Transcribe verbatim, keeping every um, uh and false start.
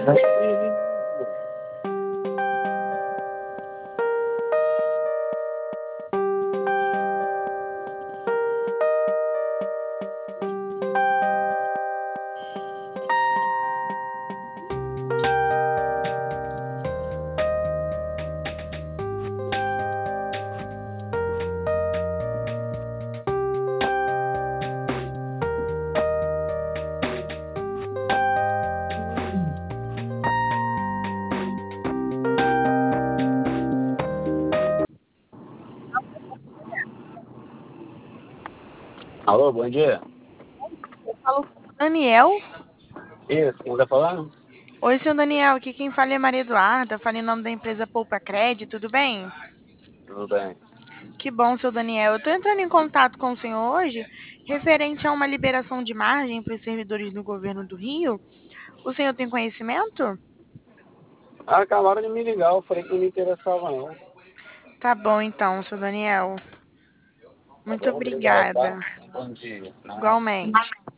Alô, bom dia. Eu falo com o Daniel. Isso, quem tá falando? Oi, seu Daniel. Aqui quem fala é Maria Eduarda. Falo em nome da empresa Poupa Cred. Tudo bem? Tudo bem. Que bom, seu Daniel. Eu estou entrando em contato com o senhor hoje, referente a uma liberação de margem para os servidores do governo do Rio. O senhor tem conhecimento? Ah, acabaram de me ligar, eu falei que não me interessava não. Tá bom, então, seu Daniel. Tá Muito bom, obrigado, tá? obrigada. Bom dia. Nada. Igualmente.